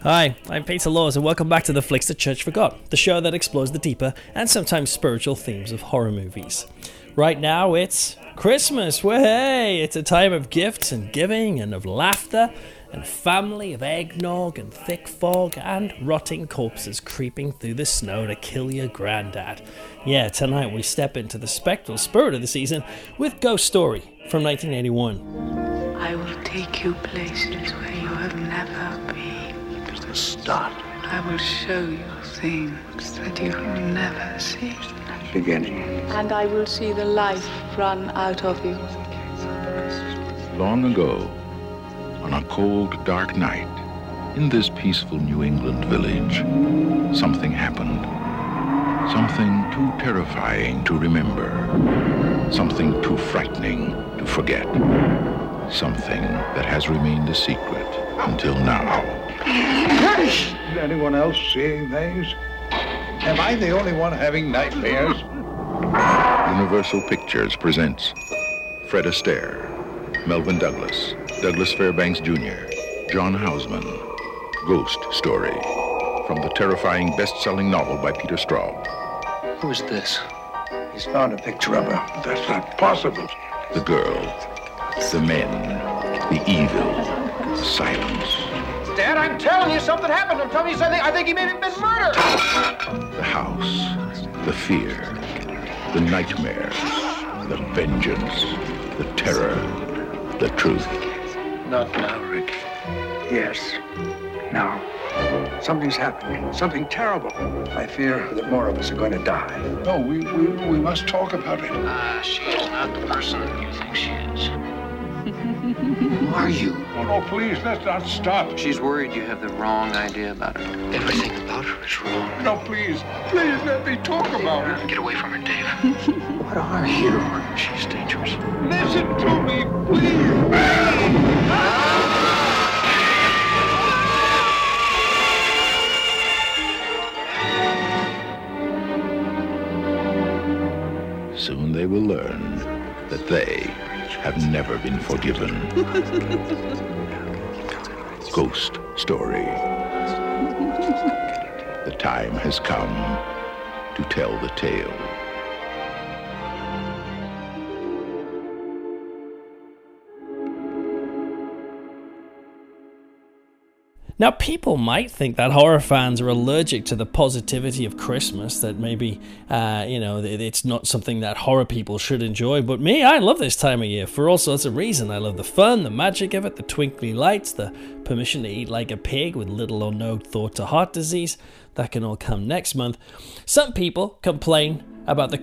Hi, I'm Peter Laws, and welcome back to the Flicks the Church Forgot, the show that explores the deeper and sometimes spiritual themes of horror movies. Right now, it's Christmas. Hey, it's a time of gifts and giving, and of laughter and family, of eggnog and thick fog, and rotting corpses creeping through the snow to kill your granddad. Yeah, tonight we step into the spectral spirit of the season with Ghost Story from 1981. I will take you places where you have never been. Just a start. I will show you things that you have never seen. Beginning. And I will see the life run out of you. Long ago, on a cold, dark night, in this peaceful New England village, something happened. Something too terrifying to remember. Something too frightening to forget. Something that has remained a secret until now. Is anyone else seeing things? Am I the only one having nightmares? Universal Pictures presents Fred Astaire, Melvyn Douglas, Douglas Fairbanks Jr., John Houseman, Ghost Story, from the terrifying best-selling novel by Peter Straub. Who is this? He's found a picture of her, but that's not possible. The girl, the men, the evil, the silence. Dad, I'm telling you, something happened to him. Tell me something. I think he may have been murdered. The house, the fear, the nightmares, the vengeance, the terror, the truth. Not now, Rick. Yes. Now. Something's happening. Something terrible. I fear that more of us are going to die. No, we must talk about it. She is not the person you think she is. Who are you? Oh, no, please, let's not stop. She's worried you have the wrong idea about her. Everything about her is wrong. No, please let me talk about it. Get away from her, Dave. What are you? She's dangerous. Listen to me, please. Soon they will learn that they have never been forgiven. Ghost Story. The time has come to tell the tale. Now, people might think that horror fans are allergic to the positivity of Christmas, that maybe, it's not something that horror people should enjoy. But me, I love this time of year for all sorts of reasons. I love the fun, the magic of it, the twinkly lights, the permission to eat like a pig with little or no thought to heart disease. That can all come next month. Some people complain about the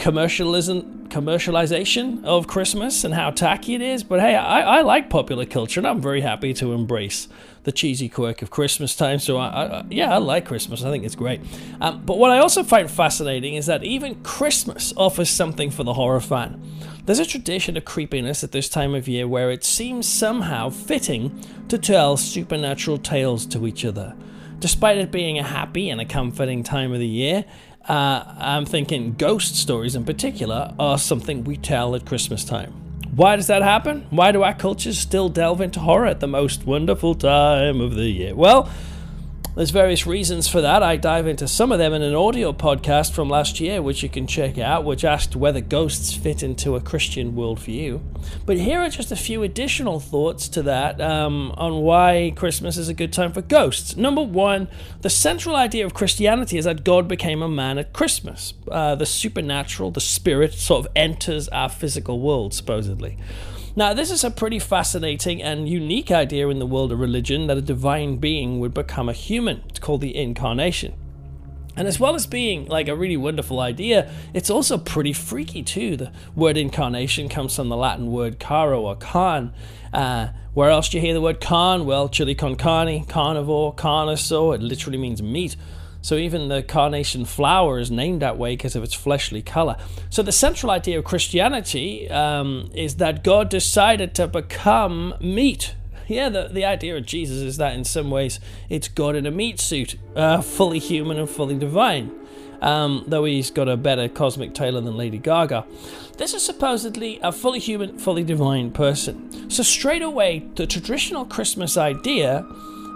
commercialization of Christmas and how tacky it is. But hey, I like popular culture, and I'm very happy to embrace the cheesy quirk of Christmas time. So I like Christmas. I think it's great. But what I also find fascinating is that even Christmas offers something for the horror fan. There's a tradition of creepiness at this time of year where it seems somehow fitting to tell supernatural tales to each other. Despite it being a happy and a comforting time of the year, I'm thinking ghost stories in particular are something we tell at Christmas time. Why does that happen? Why do our cultures still delve into horror at the most wonderful time of the year? Well, there's various reasons for that. I dive into some of them in an audio podcast from last year, which you can check out, which asked whether ghosts fit into a Christian worldview. But here are just a few additional thoughts to that on why Christmas is a good time for ghosts. Number one, the central idea of Christianity is that God became a man at Christmas. The supernatural, the spirit, sort of enters our physical world, supposedly. Now, this is a pretty fascinating and unique idea in the world of religion, that a divine being would become a human. It's called the incarnation. And as well as being like a really wonderful idea, it's also pretty freaky too. The word incarnation comes from the Latin word caro or carn. Where else do you hear the word carn? Well, chili con carne, carnivore, carnosaur. It literally means meat. So even the carnation flower is named that way because of its fleshly color. So the central idea of Christianity is that God decided to become meat. Yeah, the idea of Jesus is that in some ways it's God in a meat suit, fully human and fully divine. Though he's got a better cosmic tailor than Lady Gaga. This is supposedly a fully human, fully divine person. So straight away, the traditional Christmas idea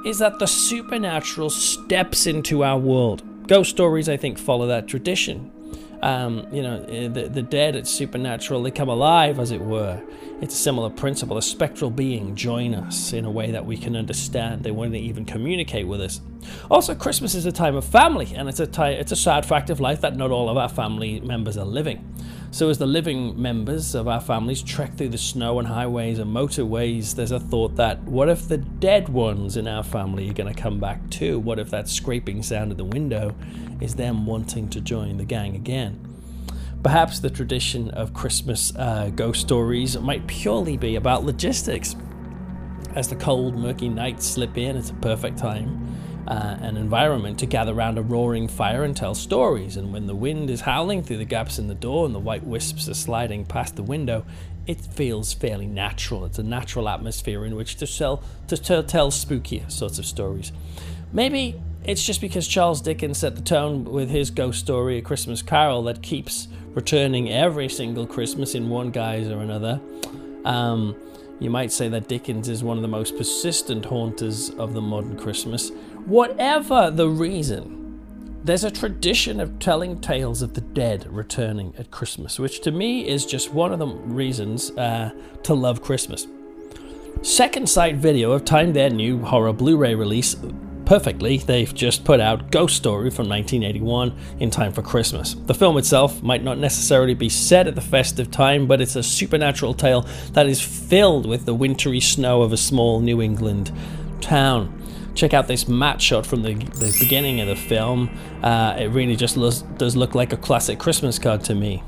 is that the supernatural steps into our world. Ghost stories, I think, follow that tradition. The dead, it's supernatural, they come alive, as it were. It's a similar principle. A spectral being join us in a way that we can understand. They want to even communicate with us. Also, Christmas is a time of family, and it's a sad fact of life that not all of our family members are living. So as the living members of our families trek through the snow and highways and motorways, there's a thought that, what if the dead ones in our family are going to come back too? What if that scraping sound at the window is them wanting to join the gang again? Perhaps the tradition of Christmas ghost stories might purely be about logistics. As the cold, murky nights slip in, it's a perfect time and environment to gather around a roaring fire and tell stories. And when the wind is howling through the gaps in the door and the white wisps are sliding past the window, it feels fairly natural. It's a natural atmosphere in which to tell spookier sorts of stories. Maybe it's just because Charles Dickens set the tone with his ghost story, A Christmas Carol, that keeps returning every single Christmas in one guise or another. You might say that Dickens is one of the most persistent haunters of the modern Christmas. Whatever the reason, there's a tradition of telling tales of the dead returning at Christmas, which to me is just one of the reasons to love Christmas. Second Sight Video have timed their new horror Blu-ray release perfectly. They've just put out Ghost Story from 1981 in time for Christmas. The film itself might not necessarily be set at the festive time, but it's a supernatural tale that is filled with the wintry snow of a small New England town. Check out this matte shot from the beginning of the film. It really just does look like a classic Christmas card to me.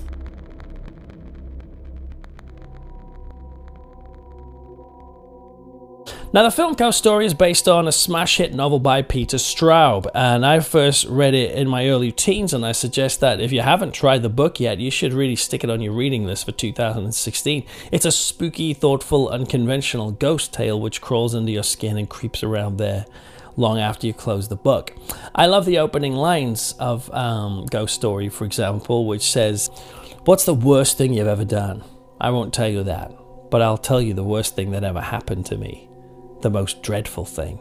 Now, the film Ghost Story is based on a smash hit novel by Peter Straub, and I first read it in my early teens, and I suggest that if you haven't tried the book yet, you should really stick it on your reading list for 2016. It's a spooky, thoughtful, unconventional ghost tale which crawls under your skin and creeps around there long after you close the book. I love the opening lines of Ghost Story, for example, which says, "What's the worst thing you've ever done? I won't tell you that, but I'll tell you the worst thing that ever happened to me. The most dreadful thing."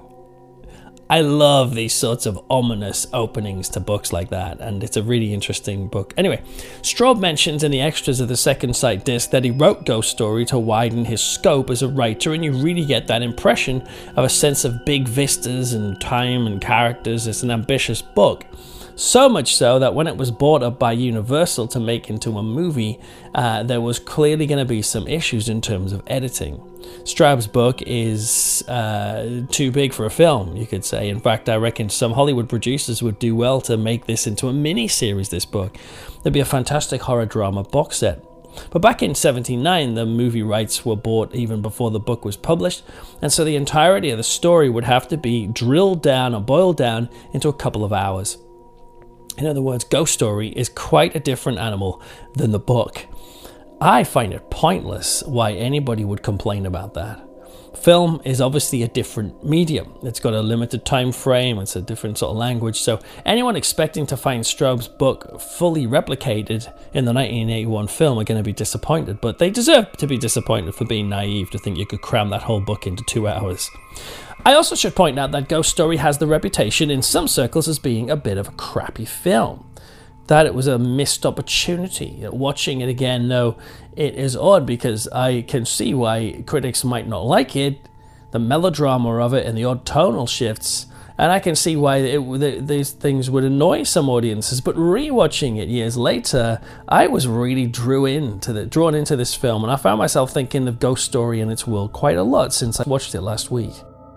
I love these sorts of ominous openings to books like that, and it's a really interesting book. Anyway, Straub mentions in the extras of the Second Sight disc that he wrote Ghost Story to widen his scope as a writer, and you really get that impression of a sense of big vistas and time and characters. It's an ambitious book. So much so that when it was bought up by Universal to make into a movie, there was clearly going to be some issues in terms of editing. Straub's book is too big for a film, you could say. In fact, I reckon some Hollywood producers would do well to make this into a mini-series, this book. There'd be a fantastic horror drama box set. But back in '79, the movie rights were bought even before the book was published, and so the entirety of the story would have to be drilled down or boiled down into a couple of hours. In other words, Ghost Story is quite a different animal than the book. I find it pointless why anybody would complain about that. Film is obviously a different medium. It's got a limited time frame, it's a different sort of language, so anyone expecting to find Straub's book fully replicated in the 1981 film are going to be disappointed, but they deserve to be disappointed for being naive to think you could cram that whole book into 2 hours. I also should point out that Ghost Story has the reputation in some circles as being a bit of a crappy film. That it was a missed opportunity. Watching it again, though, it is odd because I can see why critics might not like it, the melodrama of it and the odd tonal shifts, and I can see why these things would annoy some audiences. But rewatching it years later, I was really drawn into this film, and I found myself thinking of Ghost Story and its world quite a lot since I watched it last week.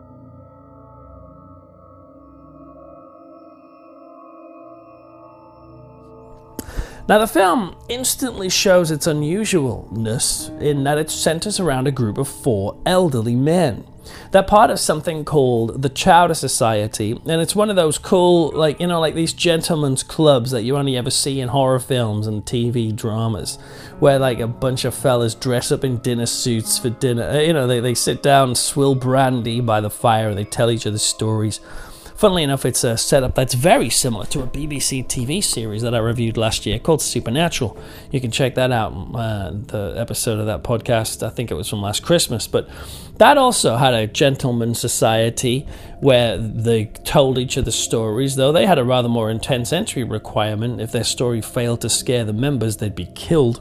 Now, the film instantly shows its unusualness in that it centers around a group of 4 elderly men. They're part of something called the Chowder Society, and it's one of those cool, like these gentlemen's clubs that you only ever see in horror films and TV dramas, where like a bunch of fellas dress up in dinner suits for dinner. They sit down, swill brandy by the fire, and they tell each other stories. Funnily enough, it's a setup that's very similar to a BBC TV series that I reviewed last year called Supernatural. You can check that out, the episode of that podcast. I think it was from last Christmas. But that also had a gentleman's society where they told each other stories, though they had a rather more intense entry requirement. If their story failed to scare the members, they'd be killed.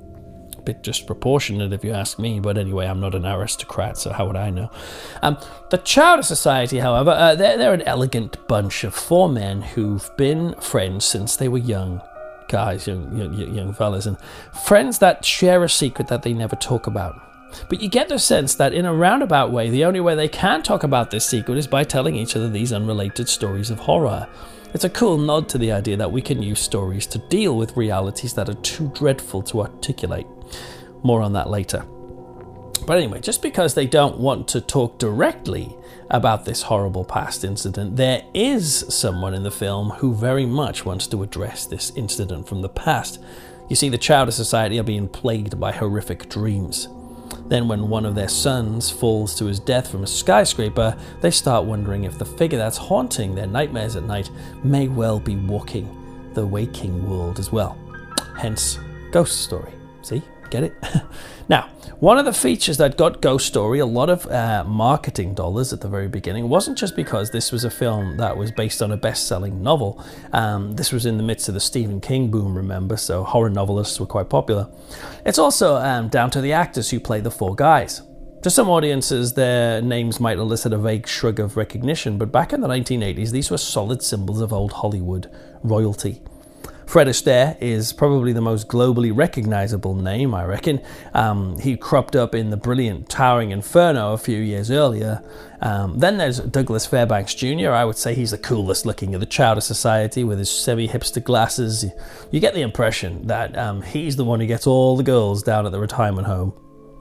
A bit disproportionate if you ask me, but anyway, I'm not an aristocrat, so how would I know? The Chowder Society, however, they're an elegant bunch of 4 men who've been friends since they were young guys, young fellas, and friends that share a secret that they never talk about. But you get the sense that in a roundabout way, the only way they can talk about this secret is by telling each other these unrelated stories of horror. It's a cool nod to the idea that we can use stories to deal with realities that are too dreadful to articulate. More on that later. But anyway, just because they don't want to talk directly about this horrible past incident, there is someone in the film who very much wants to address this incident from the past. You see, the Chowder Society are being plagued by horrific dreams. Then when one of their sons falls to his death from a skyscraper, they start wondering if the figure that's haunting their nightmares at night may well be walking the waking world as well. Hence, Ghost Story. See? Get it? Now, one of the features that got Ghost Story a lot of marketing dollars at the very beginning wasn't just because this was a film that was based on a best-selling novel. This was in the midst of the Stephen King boom, remember, so horror novelists were quite popular. It's also down to the actors who play the 4 guys. To some audiences, their names might elicit a vague shrug of recognition, but back in the 1980s, these were solid symbols of old Hollywood royalty. Fred Astaire is probably the most globally recognizable name, I reckon. He cropped up in the brilliant Towering Inferno a few years earlier. Then there's Douglas Fairbanks Jr. I would say he's the coolest looking of the Chowder Society with his semi-hipster glasses. You get the impression that he's the one who gets all the girls down at the retirement home.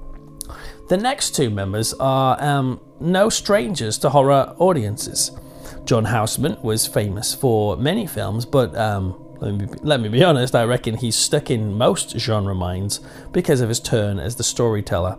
The next 2 members are no strangers to horror audiences. John Houseman was famous for many films, but let me be honest, I reckon he's stuck in most genre minds because of his turn as the storyteller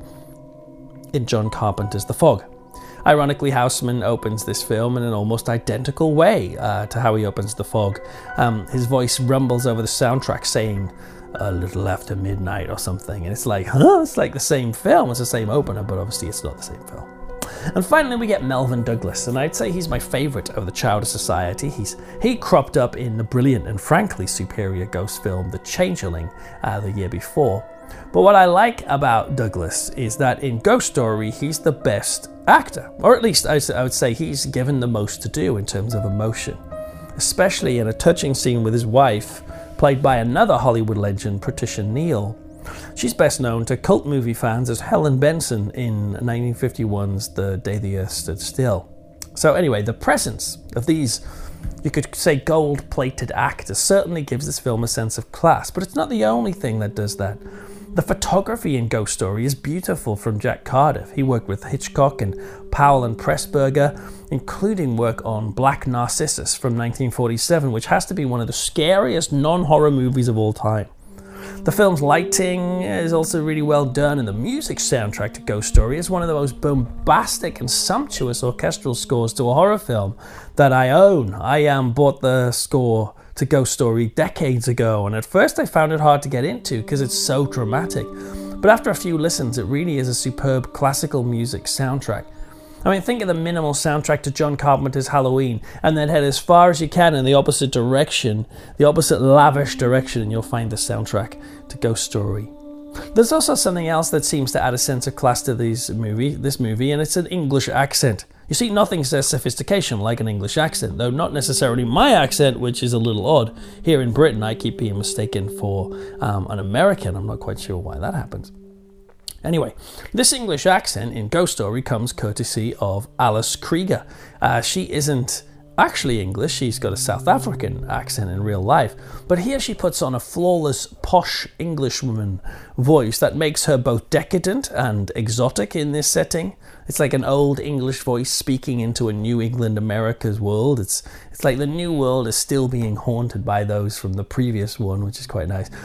in John Carpenter's The Fog. Ironically, Houseman opens this film in an almost identical way to how he opens The Fog. His voice rumbles over the soundtrack saying, "A little after midnight" or something, and it's like, huh? It's like the same film, it's the same opener, but obviously it's not the same film. And finally we get Melvyn Douglas, and I'd say he's my favourite of the Chowder Society. He cropped up in the brilliant and frankly superior ghost film The Changeling the year before. But what I like about Douglas is that in Ghost Story he's the best actor, or at least I would say he's given the most to do in terms of emotion, especially in a touching scene with his wife, played by another Hollywood legend, Patricia Neal. She's best known to cult movie fans as Helen Benson in 1951's The Day the Earth Stood Still. So anyway, the presence of these, you could say, gold-plated actors certainly gives this film a sense of class, but it's not the only thing that does that. The photography in Ghost Story is beautiful from Jack Cardiff. He worked with Hitchcock and Powell and Pressburger, including work on Black Narcissus from 1947, which has to be one of the scariest non-horror movies of all time. The film's lighting is also really well done, and the music soundtrack to Ghost Story is one of the most bombastic and sumptuous orchestral scores to a horror film that I own. I bought the score to Ghost Story decades ago, and at first I found it hard to get into because it's so dramatic. But after a few listens, it really is a superb classical music soundtrack. I mean, think of the minimal soundtrack to John Carpenter's Halloween, and then head as far as you can in the opposite direction, the opposite lavish direction, and you'll find the soundtrack to Ghost Story. There's also something else that seems to add a sense of class to this movie, and it's an English accent. You see, nothing says sophistication like an English accent, though not necessarily my accent, which is a little odd. Here in Britain, I keep being mistaken for an American. I'm not quite sure why that happens. Anyway, this English accent in Ghost Story comes courtesy of Alice Krieger. She isn't actually English, she's got a South African accent in real life, but here she puts on a flawless, posh Englishwoman voice that makes her both decadent and exotic in this setting. It's like an old English voice speaking into a New England America's world. It's like the new world is still being haunted by those from the previous one, which is quite nice.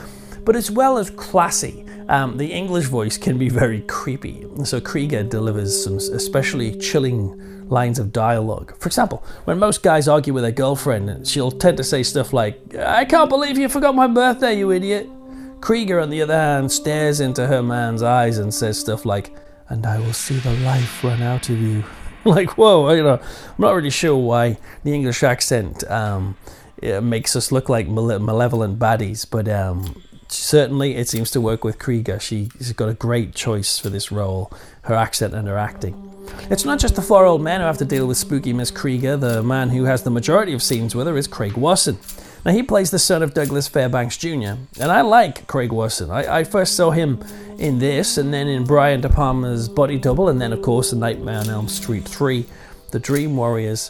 But as well as classy, the English voice can be very creepy. So Krieger delivers some especially chilling lines of dialogue. For example, when most guys argue with their girlfriend, she'll tend to say stuff like, "I can't believe you forgot my birthday, you idiot." Krieger, on the other hand, stares into her man's eyes and says stuff like, "And I will see the life run out of you." Like, whoa, I'm not really sure why the English accent it makes us look like malevolent baddies, but certainly it seems to work with Krieger. She's got a great choice for this role, her accent and her acting. It's not just the four old men who have to deal with spooky Miss Krieger. The man who has the majority of scenes with her is Craig Wasson. Now, he plays the son of Douglas Fairbanks Jr., and I like Craig Wasson. I first saw him in this, and then in Brian De Palma's Body Double, and then, of course, in Nightmare on Elm Street 3, The Dream Warriors,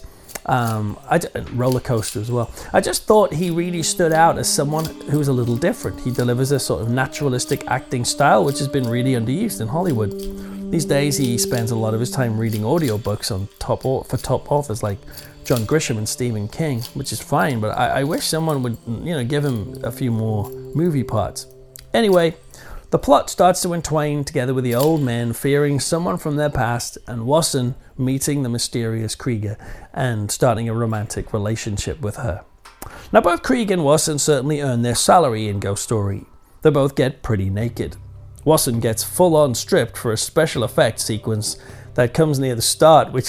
Roller Coaster as well. I just thought he really stood out as someone who was a little different. He delivers a sort of naturalistic acting style, which has been really underused in Hollywood. These days, he spends a lot of his time reading audiobooks for top authors like John Grisham and Stephen King, which is fine, but I wish someone would, give him a few more movie parts. Anyway, the plot starts to entwine together with the old men fearing someone from their past and Wasson meeting the mysterious Krieger and starting a romantic relationship with her. Now, both Krieger and Wasson certainly earn their salary in Ghost Story. They both get pretty naked. Wasson gets full-on stripped for a special effects sequence that comes near the start, which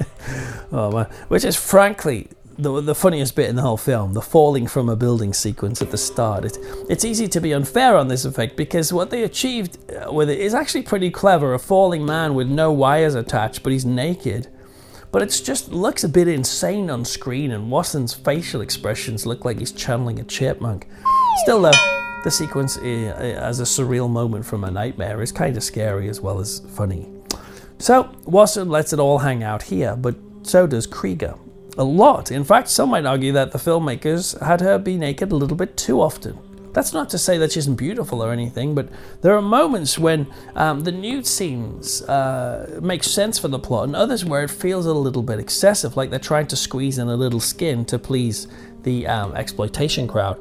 which is frankly the funniest bit in the whole film, the falling from a building sequence at the start. It's easy to be unfair on this effect because what they achieved with it is actually pretty clever. A falling man with no wires attached, but he's naked. But it just looks a bit insane on screen, and Wasson's facial expressions look like he's channeling a chipmunk. Still though, the sequence as a surreal moment from a nightmare is kind of scary as well as funny. So Wasson lets it all hang out here, but so does Krieger. A lot. In fact, some might argue that the filmmakers had her be naked a little bit too often. That's not to say that she isn't beautiful or anything, but there are moments when the nude scenes make sense for the plot, and others where it feels a little bit excessive, like they're trying to squeeze in a little skin to please the exploitation crowd.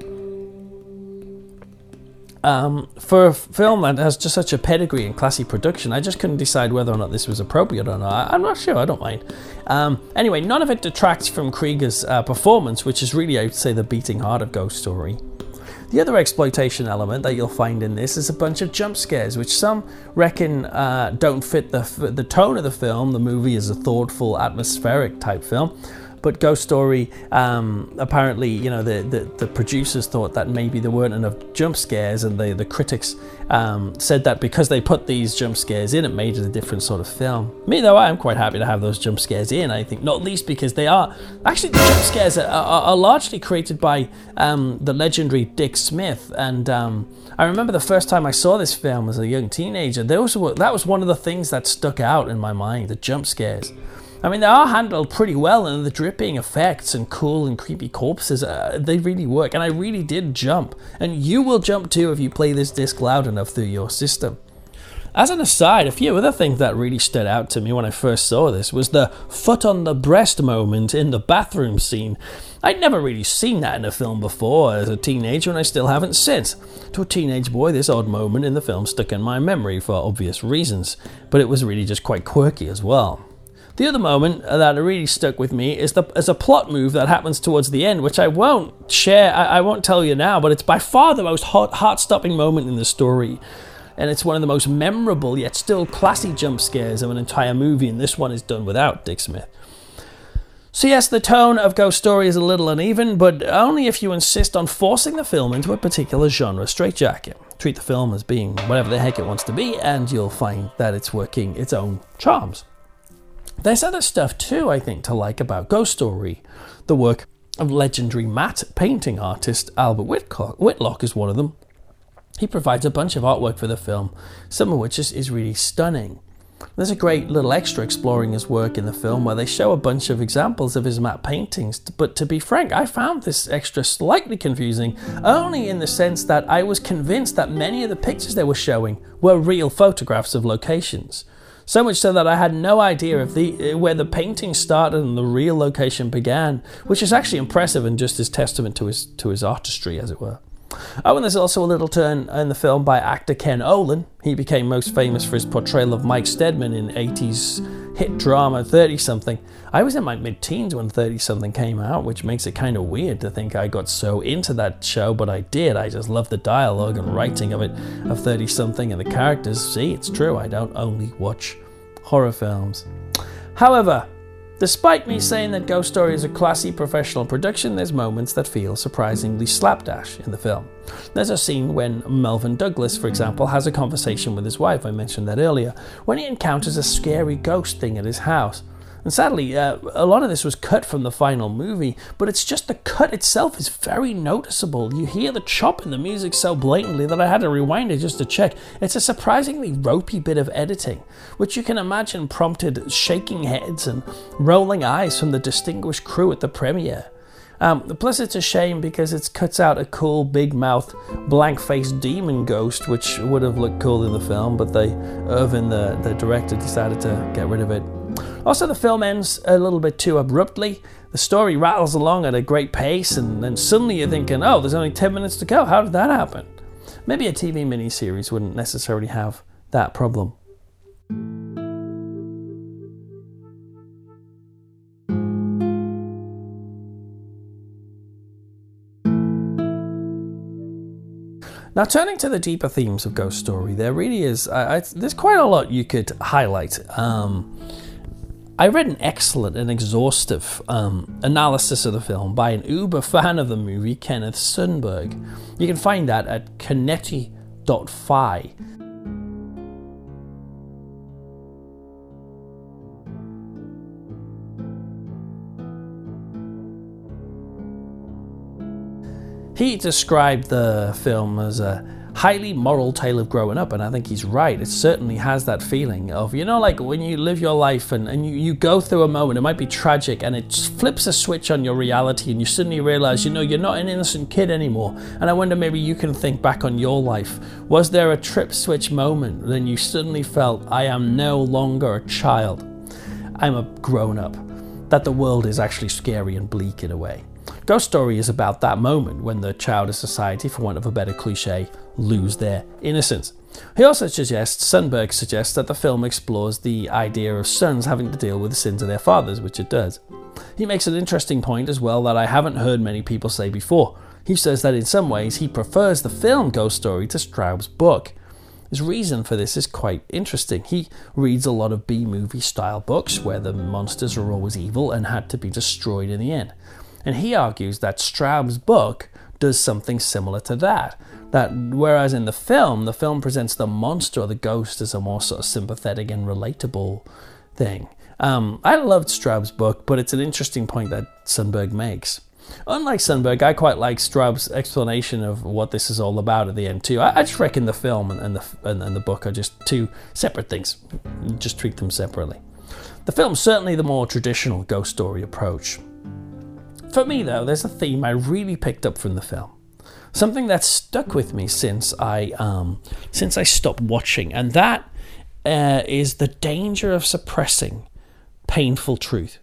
For a film that has just such a pedigree and classy production, I just couldn't decide whether or not this was appropriate or not. I'm not sure, I don't mind. Anyway, none of it detracts from Krieger's performance, which is really, I would say, the beating heart of Ghost Story. The other exploitation element that you'll find in this is a bunch of jump scares, which some reckon don't fit the tone of the film. The movie is a thoughtful, atmospheric type film. But Ghost Story, apparently, the producers thought that maybe there weren't enough jump scares, and the critics said that because they put these jump scares in, it made it a different sort of film. Me, though, I am quite happy to have those jump scares in, I think, not least because they are... Actually, the jump scares are largely created by the legendary Dick Smith, and I remember the first time I saw this film as a young teenager, that was one of the things that stuck out in my mind, the jump scares. I mean, they are handled pretty well, and the dripping effects and cool and creepy corpses, they really work, and I really did jump. And you will jump too if you play this disc loud enough through your system. As an aside, a few other things that really stood out to me when I first saw this was the foot on the breast moment in the bathroom scene. I'd never really seen that in a film before as a teenager, and I still haven't since. To a teenage boy, this odd moment in the film stuck in my memory for obvious reasons, but it was really just quite quirky as well. The other moment that really stuck with me is a plot move that happens towards the end, which I won't share, I won't tell you now, but it's by far the most heart-stopping moment in the story. And it's one of the most memorable yet still classy jump scares of an entire movie, and this one is done without Dick Smith. So yes, the tone of Ghost Story is a little uneven, but only if you insist on forcing the film into a particular genre straitjacket. Treat the film as being whatever the heck it wants to be, and you'll find that it's working its own charms. There's other stuff too, I think, to like about Ghost Story. The work of legendary matte painting artist Albert Whitlock is one of them. He provides a bunch of artwork for the film, some of which is really stunning. There's a great little extra exploring his work in the film where they show a bunch of examples of his matte paintings, but to be frank, I found this extra slightly confusing, only in the sense that I was convinced that many of the pictures they were showing were real photographs of locations. So much so that I had no idea of where the painting started and the real location began, which is actually impressive and just is testament to his artistry, as it were. Oh, and there's also a little turn in the film by actor Ken Olin. He became most famous for his portrayal of Mike Stedman in 80s hit drama 30-something. I was in my mid-teens when 30-something came out, which makes it kind of weird to think I got so into that show, but I did. I just love the dialogue and writing of it, of 30-something, and the characters. See, it's true, I don't only watch horror films. However, despite me saying that Ghost Story is a classy professional production, there's moments that feel surprisingly slapdash in the film. There's a scene when Melvin Douglas, for example, has a conversation with his wife, I mentioned that earlier, when he encounters a scary ghost thing at his house. And sadly, a lot of this was cut from the final movie, but it's just the cut itself is very noticeable. You hear the chop in the music so blatantly that I had to rewind it just to check. It's a surprisingly ropey bit of editing, which you can imagine prompted shaking heads and rolling eyes from the distinguished crew at the premiere. Plus it's a shame because it cuts out a cool big-mouthed blank-faced demon ghost, which would have looked cool in the film, but Irvin, the director, decided to get rid of it. Also, the film ends a little bit too abruptly. The story rattles along at a great pace, and then suddenly you're thinking, oh, there's only 10 minutes to go. How did that happen? Maybe a TV miniseries wouldn't necessarily have that problem. Now, turning to the deeper themes of Ghost Story, there really is, there's quite a lot you could highlight. I read an excellent and exhaustive analysis of the film by an uber fan of the movie, Kenneth Sundberg. You can find that at Canetti.fi. He described the film as a highly moral tale of growing up, and I think he's right. It certainly has that feeling of, like when you live your life and you go through a moment, it might be tragic, and it flips a switch on your reality, and you suddenly realize, you're not an innocent kid anymore. And I wonder, maybe you can think back on your life. Was there a trip switch moment when you suddenly felt, I am no longer a child, I'm a grown-up, that the world is actually scary and bleak in a way? Ghost Story is about that moment when the child of society, for want of a better cliche, lose their innocence. He also Sundberg suggests that the film explores the idea of sons having to deal with the sins of their fathers, which it does. He makes an interesting point as well that I haven't heard many people say before. He says that in some ways he prefers the film Ghost Story to Straub's book. His reason for this is quite interesting. He reads a lot of B-movie style books where the monsters are always evil and had to be destroyed in the end. And he argues that Straub's book does something similar to that. That whereas in the film presents the monster or the ghost as a more sort of sympathetic and relatable thing. I loved Straub's book, but it's an interesting point that Sundberg makes. Unlike Sundberg, I quite like Straub's explanation of what this is all about at the end too. I just reckon the film and the book are just two separate things. Just treat them separately. The film's certainly the more traditional Ghost Story approach. For me, though, there's a theme I really picked up from the film. Something that's stuck with me since I stopped watching, and that is the danger of suppressing painful truth.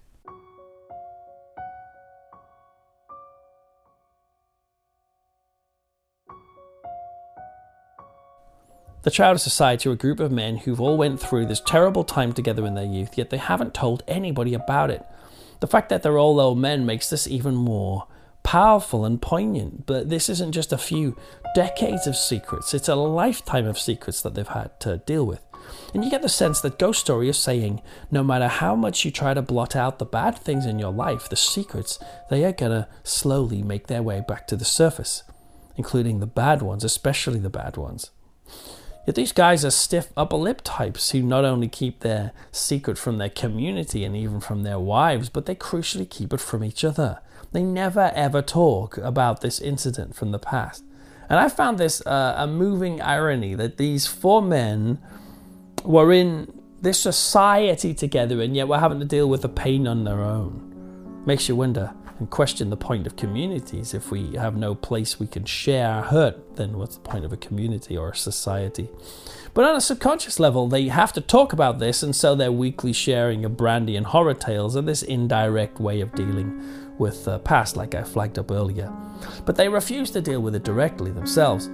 The Child of Society are a group of men who've all went through this terrible time together in their youth, yet they haven't told anybody about it. The fact that they're all old men makes this even more powerful and poignant, but this isn't just a few decades of secrets, it's a lifetime of secrets that they've had to deal with. And you get the sense that Ghost Story is saying, no matter how much you try to blot out the bad things in your life, the secrets, they are gonna slowly make their way back to the surface, including the bad ones, especially the bad ones. Yet these guys are stiff upper lip types who not only keep their secret from their community and even from their wives, but they crucially keep it from each other. They never ever talk about this incident from the past. And I found this a moving irony that these four men were in this society together and yet were having to deal with the pain on their own. Makes you wonder, and question the point of communities. If we have no place we can share our hurt, then what's the point of a community or a society? But on a subconscious level, they have to talk about this, and so their weekly sharing of brandy and horror tales are this indirect way of dealing with the past, like I flagged up earlier. But they refuse to deal with it directly themselves.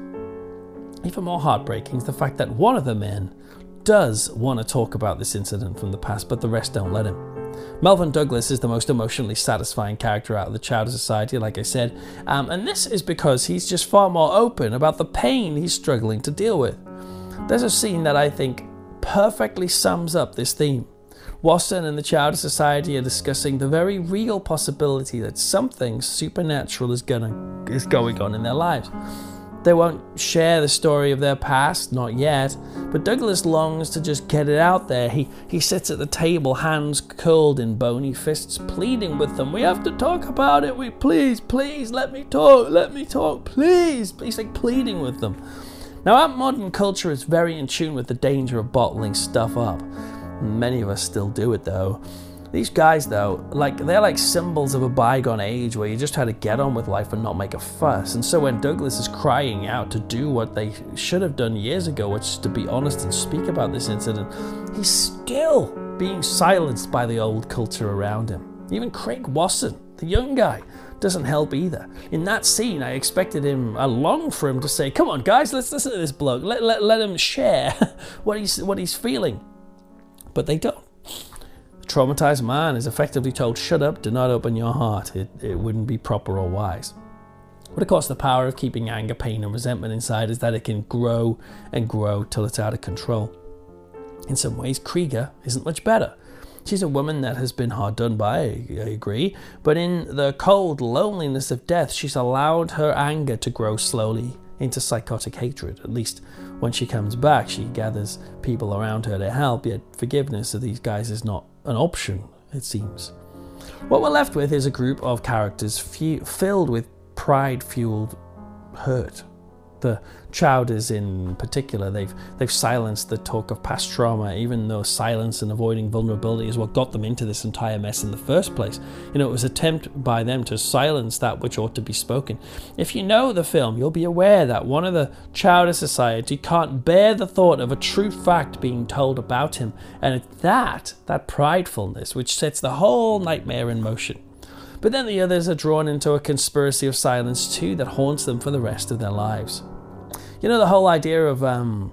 Even more heartbreaking is the fact that one of the men does want to talk about this incident from the past, but the rest don't let him. Melvyn Douglas is the most emotionally satisfying character out of the Chowder Society, like I said, and this is because he's just far more open about the pain he's struggling to deal with. There's a scene that I think perfectly sums up this theme. Watson and the Chowder Society are discussing the very real possibility that something supernatural is going on in their lives. They won't share the story of their past, not yet, but Douglas longs to just get it out there. He sits at the table, hands curled in bony fists, pleading with them. We have to talk about it. Please, let me talk, please. He's like pleading with them. Now, our modern culture is very in tune with the danger of bottling stuff up. Many of us still do it, though. These guys, though, they're like symbols of a bygone age where you just had to get on with life and not make a fuss. And so when Douglas is crying out to do what they should have done years ago, which is to be honest and speak about this incident, he's still being silenced by the old culture around him. Even Craig Wasson, the young guy, doesn't help either. In that scene, I expected him, I longed for him to say, come on guys, let's listen to this bloke. Let him share what he's feeling. But they don't. Traumatized man is effectively told, shut up, do not open your heart. It wouldn't be proper or wise. But of course, the power of keeping anger, pain, and resentment inside is that it can grow and grow till it's out of control. In some ways, Krieger isn't much better. She's a woman that has been hard done by, I agree, but in the cold loneliness of death, she's allowed her anger to grow slowly into psychotic hatred. At least when she comes back, she gathers people around her to help, yet forgiveness of these guys is not an option, it seems. What we're left with is a group of characters filled with pride-fueled hurt. The Chowders in particular, they've silenced the talk of past trauma, even though silence and avoiding vulnerability is what got them into this entire mess in the first place. It was an attempt by them to silence that which ought to be spoken. If you know the film, you'll be aware that one of the Chowder Society can't bear the thought of a true fact being told about him, and it's that pridefulness which sets the whole nightmare in motion. But then the others are drawn into a conspiracy of silence too that haunts them for the rest of their lives. The whole idea of,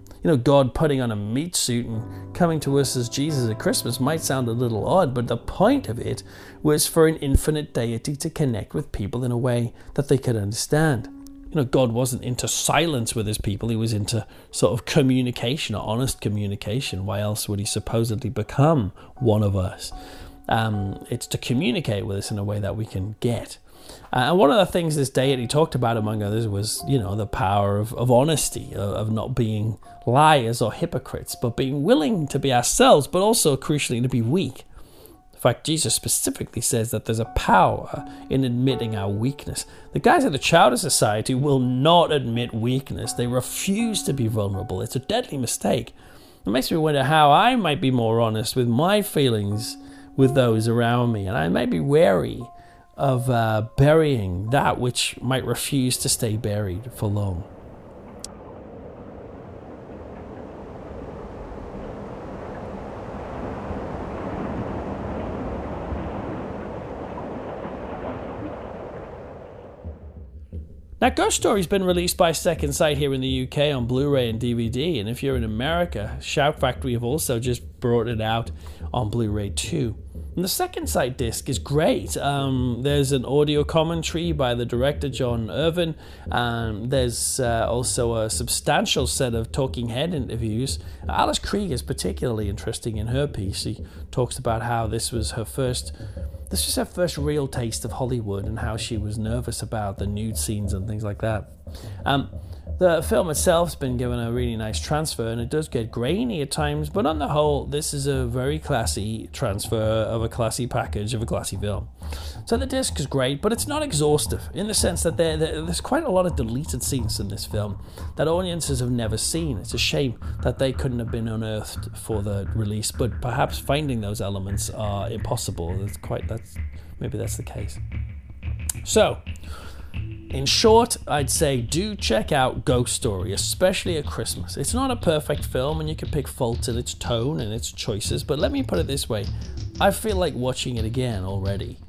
God putting on a meat suit and coming to us as Jesus at Christmas might sound a little odd, but the point of it was for an infinite deity to connect with people in a way that they could understand. God wasn't into silence with his people. He was into sort of communication, or honest communication. Why else would he supposedly become one of us? It's to communicate with us in a way that we can get. And one of the things this deity talked about, among others, was, the power of honesty, of not being liars or hypocrites, but being willing to be ourselves, but also, crucially, to be weak. In fact, Jesus specifically says that there's a power in admitting our weakness. The guys at the Chowder Society will not admit weakness. They refuse to be vulnerable. It's a deadly mistake. It makes me wonder how I might be more honest with my feelings with those around me, and I may be wary of burying that which might refuse to stay buried for long. Now, Ghost Story's been released by Second Sight here in the UK on Blu-ray and DVD, and if you're in America, Shout Factory have also just brought it out on Blu-ray too. And the Second Sight disc is great. There's an audio commentary by the director John Irvin. There's also a substantial set of talking head interviews. Alice Krieger is particularly interesting in her piece. She talks about how this was her first real taste of Hollywood and how she was nervous about the nude scenes and things like that. The film itself's been given a really nice transfer, and it does get grainy at times, but on the whole, this is a very classy transfer of a classy package of a classy film. So the disc is great, but it's not exhaustive, in the sense that there's quite a lot of deleted scenes in this film that audiences have never seen. It's a shame that they couldn't have been unearthed for the release, but perhaps finding those elements are impossible. Maybe that's the case. So, in short, I'd say do check out Ghost Story, especially at Christmas. It's not a perfect film and you can pick faults in its tone and its choices, but let me put it this way, I feel like watching it again already.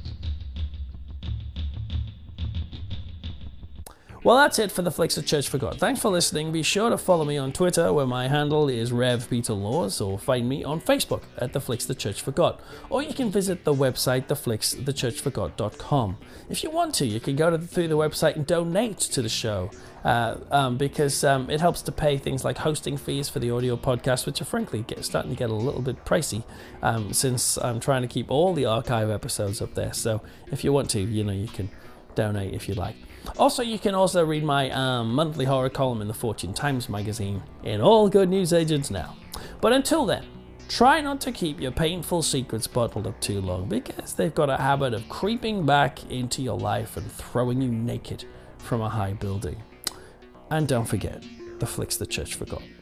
Well, that's it for the Flicks the Church Forgot. Thanks for listening. Be sure to follow me on Twitter, where my handle is RevPeterLaws, or find me on Facebook at The Flicks the Church Forgot. Or you can visit the website, theflicksthechurchforgot.com. If you want to, you can go through the website and donate to the show, because it helps to pay things like hosting fees for the audio podcast, which are frankly starting to get a little bit pricey, since I'm trying to keep all the archive episodes up there. So if you want to, you can donate if you like. Also, you can also read my monthly horror column in the Fortune Times magazine in all good newsagents now. But until then, try not to keep your painful secrets bottled up too long, because they've got a habit of creeping back into your life and throwing you naked from a high building. And don't forget, the Flicks the Church Forgot.